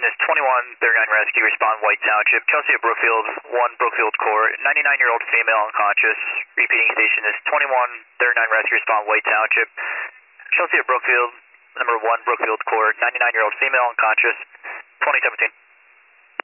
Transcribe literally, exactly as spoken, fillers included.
station is twenty-one thirty-nine Rescue, respond White Township. Chelsea at Brookfield, one Brookfield Court, ninety-nine-year-old female unconscious. Repeating station is twenty-one thirty-nine Rescue, respond White Township. Chelsea at Brookfield, number one Brookfield Court, ninety-nine-year-old female unconscious, twenty seventeen.